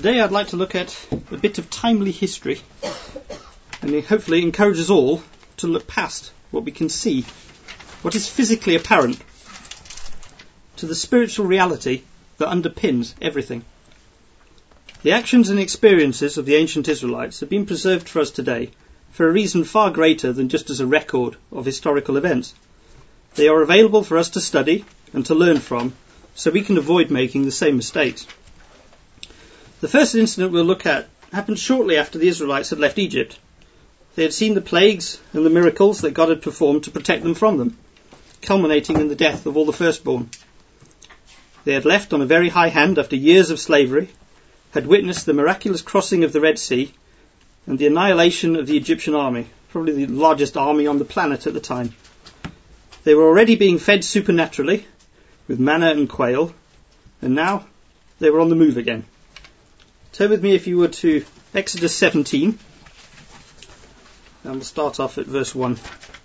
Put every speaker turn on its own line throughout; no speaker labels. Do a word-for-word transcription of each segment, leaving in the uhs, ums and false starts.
Today I'd like to look at a bit of timely history and it hopefully encourage us all to look past what we can see, what is physically apparent, to the spiritual reality that underpins everything. The actions and experiences of the ancient Israelites have been preserved for us today for a reason far greater than just as a record of historical events. They are available for us to study and to learn from, so we can avoid making the same mistakes. The first incident we'll look at happened shortly after the Israelites had left Egypt. They had seen the plagues and the miracles that God had performed to protect them from them, culminating in the death of all the firstborn. They had left on a very high hand after years of slavery, had witnessed the miraculous crossing of the Red Sea and the annihilation of the Egyptian army, probably the largest army on the planet at the time. They were already being fed supernaturally with manna and quail, and now they were on the move again. Turn with me, if you would, to Exodus seventeen, and we'll start off at verse one.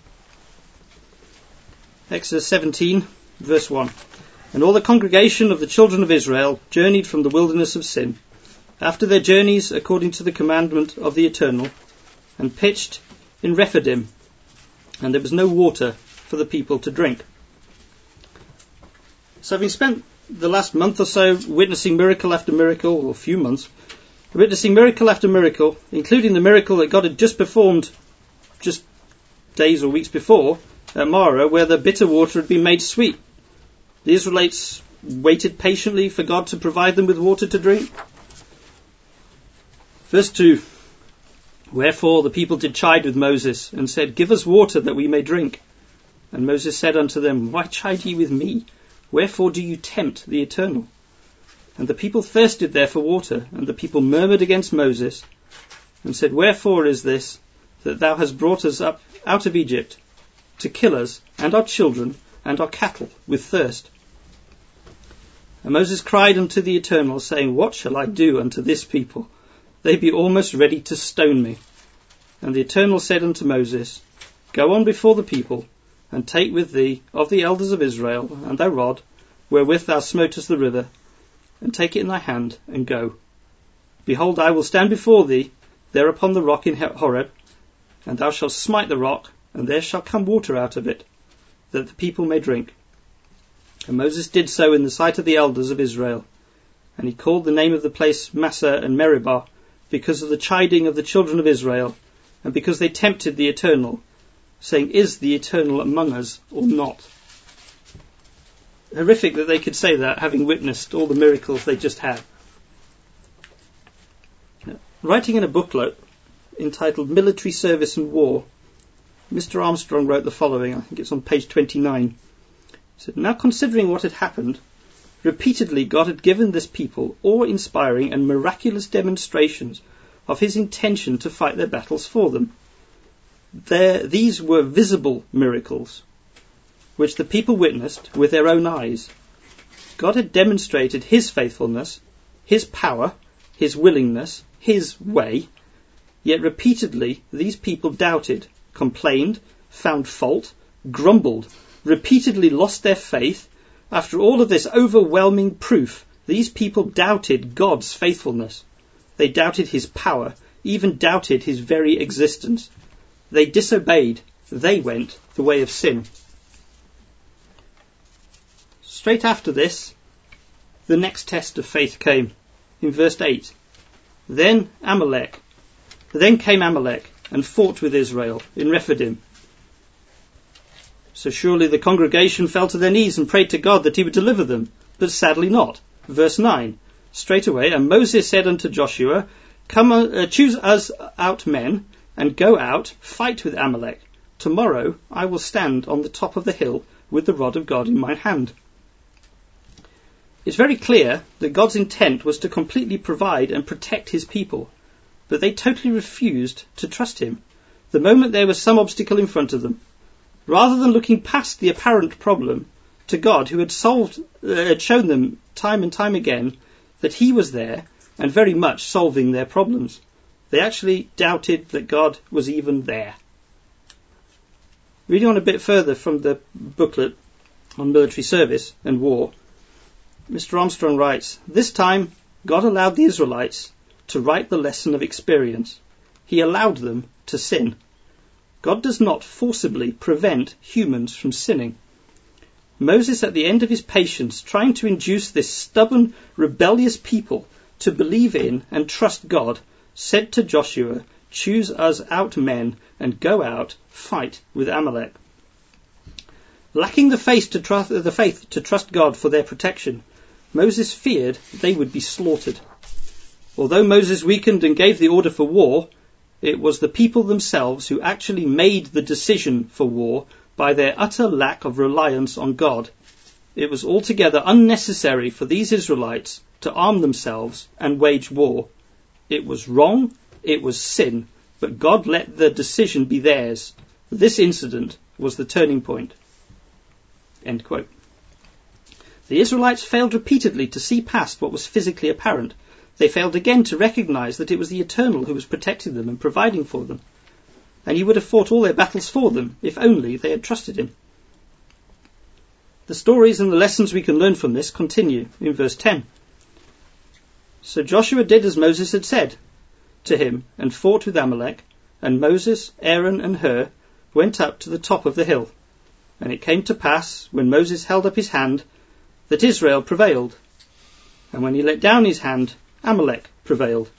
Exodus seventeen, verse one. And all the congregation of the children of Israel journeyed from the wilderness of Sin, after their journeys according to the commandment of the Eternal, and pitched in Rephidim, and there was no water for the people to drink. So having spent the last month or so witnessing miracle after miracle, or a few months, witnessing miracle after miracle, including the miracle that God had just performed just days or weeks before at Marah, where the bitter water had been made sweet. The Israelites waited patiently for God to provide them with water to drink. Verse two. Wherefore the people did chide with Moses, and said, Give us water that we may drink. And Moses said unto them, Why chide ye with me? Wherefore do you tempt the Eternal? And the people thirsted there for water, and the people murmured against Moses, and said, Wherefore is this, that thou hast brought us up out of Egypt, to kill us, and our children, and our cattle, with thirst? And Moses cried unto the Eternal, saying, What shall I do unto this people? They be almost ready to stone me. And the Eternal said unto Moses, Go on before the people, and take with thee of the elders of Israel, and thy rod, wherewith thou smotest the river, and take it in thy hand, and go. Behold, I will stand before thee there upon the rock in Horeb, and thou shalt smite the rock, and there shall come water out of it, that the people may drink. And Moses did so in the sight of the elders of Israel. And he called the name of the place Massah and Meribah, because of the chiding of the children of Israel, and because they tempted the Eternal, saying, Is the Eternal among us or not? Horrific that they could say that, having witnessed all the miracles they just had. Writing in a booklet entitled Military Service and War, Mister Armstrong wrote the following. I think it's on page twenty-nine. He said, Now considering what had happened, repeatedly God had given this people awe-inspiring and miraculous demonstrations of his intention to fight their battles for them. There, these were visible miracles, which the people witnessed with their own eyes. God had demonstrated his faithfulness, his power, his willingness, his way, yet repeatedly these people doubted, complained, found fault, grumbled, repeatedly lost their faith. After all of this overwhelming proof, these people doubted God's faithfulness. They doubted his power, even doubted his very existence. They disobeyed. They went the way of sin. Straight after this, the next test of faith came in verse eight. Then Amalek, then came Amalek and fought with Israel in Rephidim. So surely the congregation fell to their knees and prayed to God that he would deliver them, but sadly not. Verse nine. Straight away, and Moses said unto Joshua, Come, uh, choose us out men, and go out, fight with Amalek. Tomorrow I will stand on the top of the hill with the rod of God in my hand. It's very clear that God's intent was to completely provide and protect his people, but they totally refused to trust him the moment there was some obstacle in front of them. Rather than looking past the apparent problem to God, who had solved, uh, had shown them time and time again that he was there and very much solving their problems, they actually doubted that God was even there. Reading on a bit further from the booklet on military service and war, Mister Armstrong writes, This time God allowed the Israelites to write the lesson of experience. He allowed them to sin. God does not forcibly prevent humans from sinning. Moses, at the end of his patience, trying to induce this stubborn, rebellious people to believe in and trust God, said to Joshua, "Choose us out men and go out, fight with Amalek." Lacking the faith to trust, the faith to trust God for their protection, Moses feared they would be slaughtered. Although Moses weakened and gave the order for war, it was the people themselves who actually made the decision for war by their utter lack of reliance on God. It was altogether unnecessary for these Israelites to arm themselves and wage war. It was wrong, it was sin, but God let the decision be theirs. This incident was the turning point. End quote. The Israelites failed repeatedly to see past what was physically apparent. They failed again to recognize that it was the Eternal who was protecting them and providing for them. And he would have fought all their battles for them if only they had trusted him. The stories and the lessons we can learn from this continue in verse ten. So Joshua did as Moses had said to him and fought with Amalek, and Moses, Aaron and Hur went up to the top of the hill. And it came to pass, when Moses held up his hand, that Israel prevailed. And when he let down his hand, Amalek prevailed.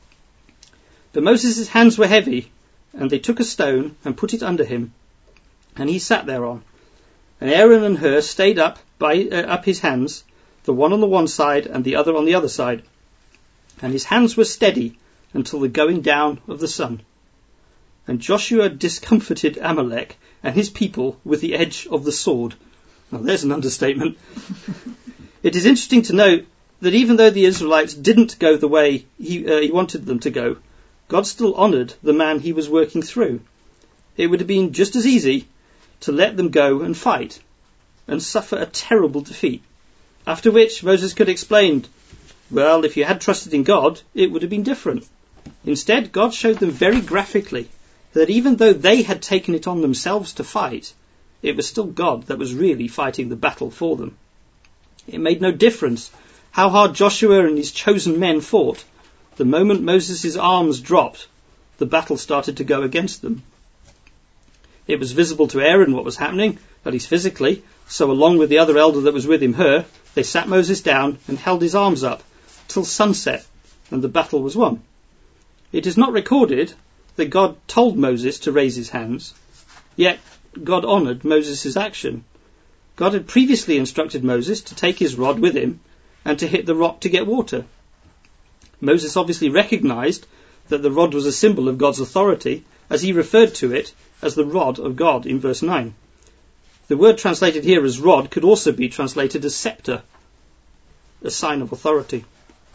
But Moses' hands were heavy, and they took a stone and put it under him, and he sat thereon. And Aaron and Hur stayed up by uh, up his hands, the one on the one side and the other on the other side. And his hands were steady until the going down of the sun. And Joshua discomfited Amalek and his people with the edge of the sword. Now there's an understatement. It is interesting to note that even though the Israelites didn't go the way he, uh, he wanted them to go, God still honoured the man he was working through. It would have been just as easy to let them go and fight and suffer a terrible defeat. After which Moses could explain, well, if you had trusted in God, it would have been different. Instead, God showed them very graphically that even though they had taken it on themselves to fight, it was still God that was really fighting the battle for them. It made no difference how hard Joshua and his chosen men fought. The moment Moses' arms dropped, the battle started to go against them. It was visible to Aaron what was happening, at least physically, so along with the other elder that was with him, Hur, they sat Moses down and held his arms up till sunset, and the battle was won. It is not recorded that God told Moses to raise his hands, yet God honoured Moses' action. God had previously instructed Moses to take his rod with him and to hit the rock to get water. Moses obviously recognised that the rod was a symbol of God's authority, as he referred to it as the rod of God in verse nine. The word translated here as rod could also be translated as sceptre, a sign of authority.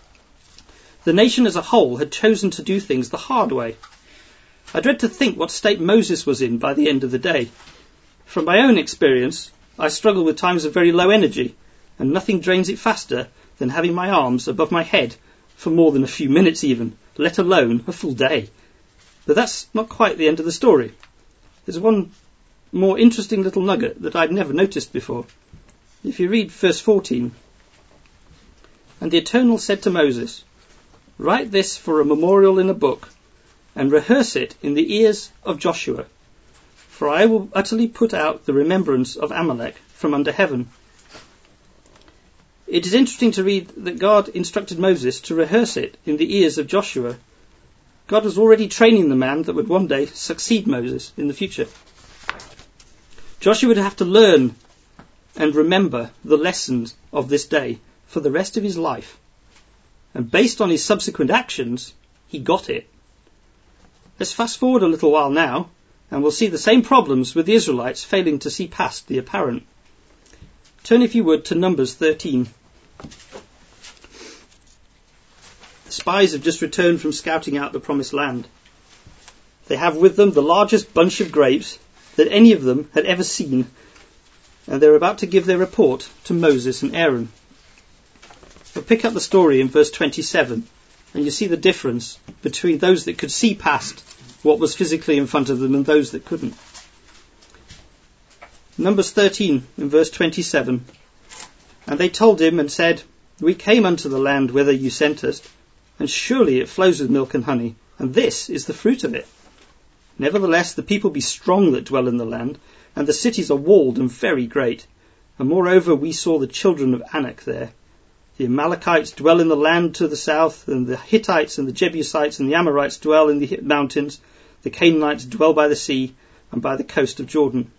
The nation as a whole had chosen to do things the hard way. I dread to think what state Moses was in by the end of the day. From my own experience, I struggle with times of very low energy, and nothing drains it faster than having my arms above my head for more than a few minutes even, let alone a full day. But that's not quite the end of the story. There's one more interesting little nugget that I'd never noticed before. If you read verse fourteen, and the Eternal said to Moses, "Write this for a memorial in a book, and rehearse it in the ears of Joshua, for I will utterly put out the remembrance of Amalek from under heaven." It is interesting to read that God instructed Moses to rehearse it in the ears of Joshua. God was already training the man that would one day succeed Moses in the future. Joshua would have to learn and remember the lessons of this day for the rest of his life. And based on his subsequent actions, he got it. Let's fast forward a little while now, and we'll see the same problems with the Israelites failing to see past the apparent. Turn, if you would, to Numbers thirteen. The spies have just returned from scouting out the promised land. They have with them the largest bunch of grapes that any of them had ever seen, and they're about to give their report to Moses and Aaron. We'll pick up the story in verse twenty-seven, and you see the difference between those that could see past what was physically in front of them and those that couldn't. Numbers thirteen in verse twenty-seven. And they told him and said, We came unto the land whither you sent us, and surely it flows with milk and honey, and this is the fruit of it. Nevertheless, the people be strong that dwell in the land, and the cities are walled and very great. And moreover, we saw the children of Anak there. The Amalekites dwell in the land to the south, and the Hittites and the Jebusites and the Amorites dwell in the mountains. The Canaanites dwell by the sea and by the coast of Jordan.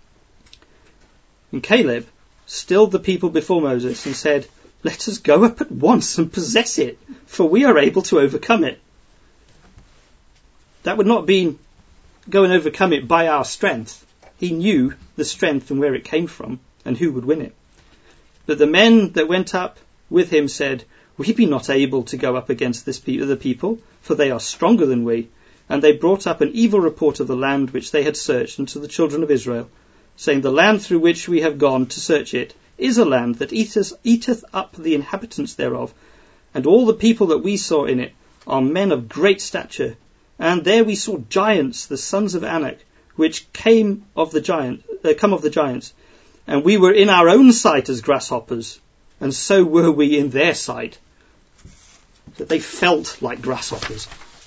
And Caleb stilled the people before Moses and said, Let us go up at once and possess it, for we are able to overcome it. That would not be go and overcome it by our strength. He knew the strength and where it came from and who would win it. But the men that went up with him said, We be not able to go up against this pe- the people, for they are stronger than we. And they brought up an evil report of the land which they had searched unto the children of Israel, saying, The land through which we have gone to search it is a land that eateth, eateth up the inhabitants thereof, and all the people that we saw in it are men of great stature. And there we saw giants, the sons of Anak, which came of the giant, uh, come of the giants, and we were in our own sight as grasshoppers, and so were we in their sight. That they felt like grasshoppers.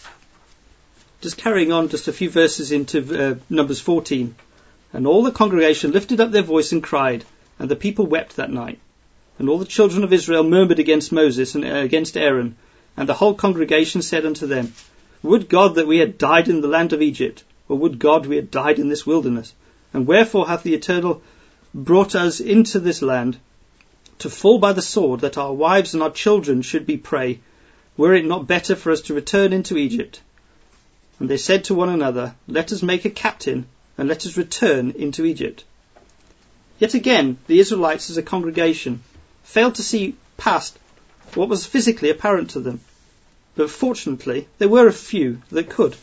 Just carrying on just a few verses into uh, Numbers fourteen. And all the congregation lifted up their voice and cried, and the people wept that night. And all the children of Israel murmured against Moses and uh, against Aaron. And the whole congregation said unto them, Would God that we had died in the land of Egypt, or would God we had died in this wilderness? And wherefore hath the Eternal brought us into this land, to fall by the sword, that our wives and our children should be prey? Were it not better for us to return into Egypt? And they said to one another, Let us make a captain, and let us return into Egypt. Yet again, the Israelites as a congregation failed to see past what was physically apparent to them. But fortunately, there were a few that could.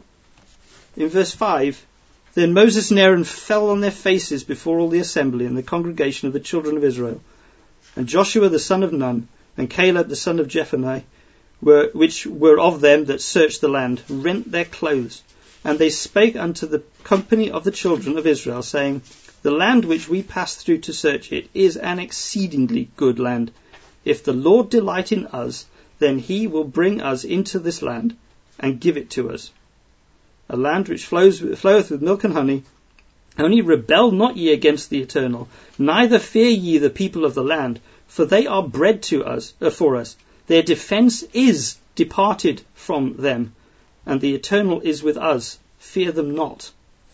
In verse five, Then Moses and Aaron fell on their faces before all the assembly and the congregation of the children of Israel. And Joshua the son of Nun, and Caleb the son of Jephunneh, were, which were of them that searched the land, rent their clothes. And they spake unto the company of the children of Israel, saying, The land which we passed through to search it is an exceedingly good land. If the Lord delight in us, then he will bring us into this land, and give it to us. A land which flows, floweth with milk and honey. Only rebel not ye against the Eternal, neither fear ye the people of the land, for they are bread to us, uh, for us. Their defence is departed from them, and the Eternal is with us. Fear them not.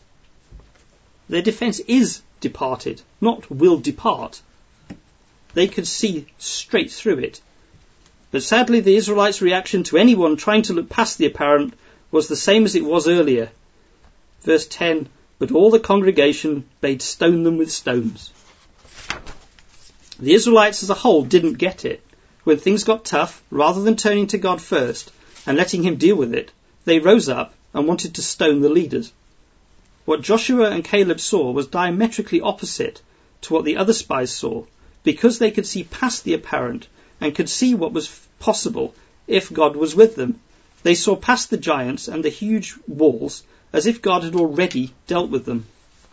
Their defence is departed, not will depart. They could see straight through it. But sadly, the Israelites' reaction to anyone trying to look past the apparent was the same as it was earlier. Verse ten, But all the congregation bade stone them with stones. The Israelites as a whole didn't get it. When things got tough, rather than turning to God first and letting him deal with it, they rose up and wanted to stone the leaders. What Joshua and Caleb saw was diametrically opposite to what the other spies saw, because they could see past the apparent and could see what was possible if God was with them. They saw past the giants and the huge walls as if God had already dealt with them.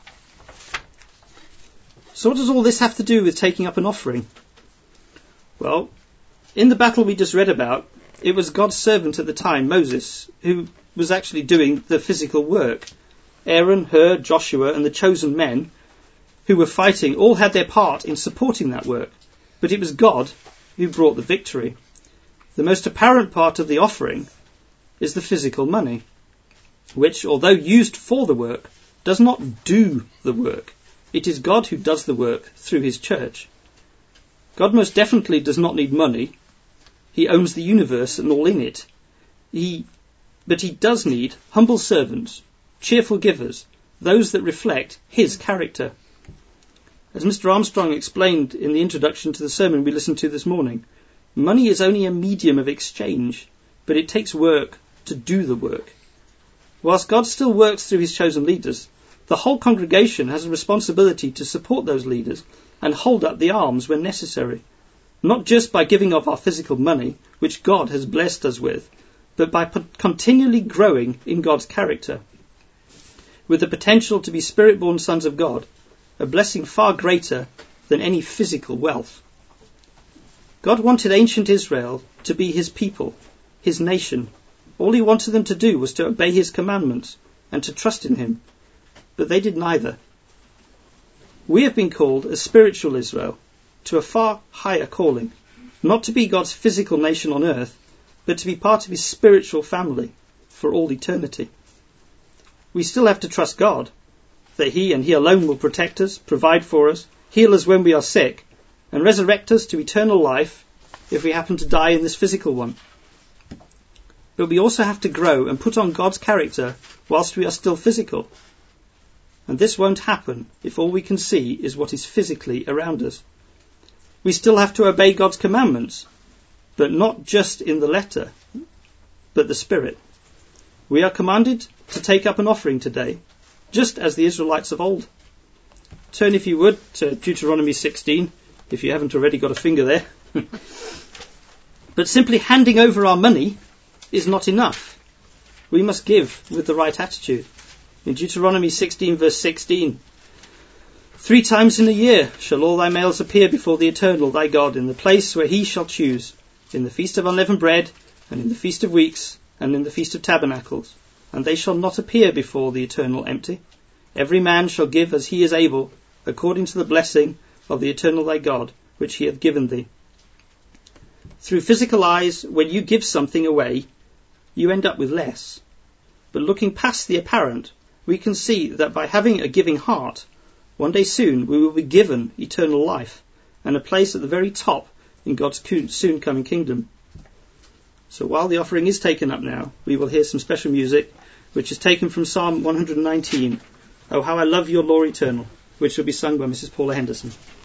So what does all this have to do with taking up an offering? Well, in the battle we just read about, it was God's servant at the time, Moses, who was actually doing the physical work. Aaron, Hur, Joshua, and the chosen men who were fighting all had their part in supporting that work. But it was God who brought the victory. The most apparent part of the offering is the physical money, which, although used for the work, does not do the work. It is God who does the work through his church. God most definitely does not need money. He owns the universe and all in it. He, but he does need humble servants, cheerful givers, those that reflect his character. As Mister Armstrong explained in the introduction to the sermon we listened to this morning, money is only a medium of exchange, but it takes work to do the work. Whilst God still works through his chosen leaders, the whole congregation has a responsibility to support those leaders and hold up the arms when necessary, not just by giving of our physical money, which God has blessed us with, but by p- continually growing in God's character, with the potential to be spirit-born sons of God, a blessing far greater than any physical wealth. God wanted ancient Israel to be his people, his nation. All he wanted them to do was to obey his commandments and to trust in him. But they did neither. We have been called a spiritual Israel to a far higher calling, not to be God's physical nation on earth, but to be part of his spiritual family for all eternity. We still have to trust God, that he and he alone will protect us, provide for us, heal us when we are sick, and resurrect us to eternal life if we happen to die in this physical one. But we also have to grow and put on God's character whilst we are still physical. And this won't happen if all we can see is what is physically around us. We still have to obey God's commandments, but not just in the letter, but the spirit. We are commanded to take up an offering today, just as the Israelites of old. Turn, if you would, to Deuteronomy sixteen, if you haven't already got a finger there. But simply handing over our money is not enough. We must give with the right attitude. In Deuteronomy sixteen verse sixteen, three times in a year shall all thy males appear before the Eternal thy God in the place where he shall choose, in the feast of unleavened bread, and in the feast of weeks, and in the feast of tabernacles. And they shall not appear before the Eternal empty. Every man shall give as he is able, according to the blessing of the Eternal thy God, which he hath given thee. Through physical eyes, when you give something away, you end up with less. But looking past the apparent, we can see that by having a giving heart, one day soon we will be given eternal life and a place at the very top in God's soon coming kingdom. So while the offering is taken up now, we will hear some special music, which is taken from Psalm one hundred nineteen, Oh How I Love Your Law Eternal, which will be sung by Missus Paula Henderson.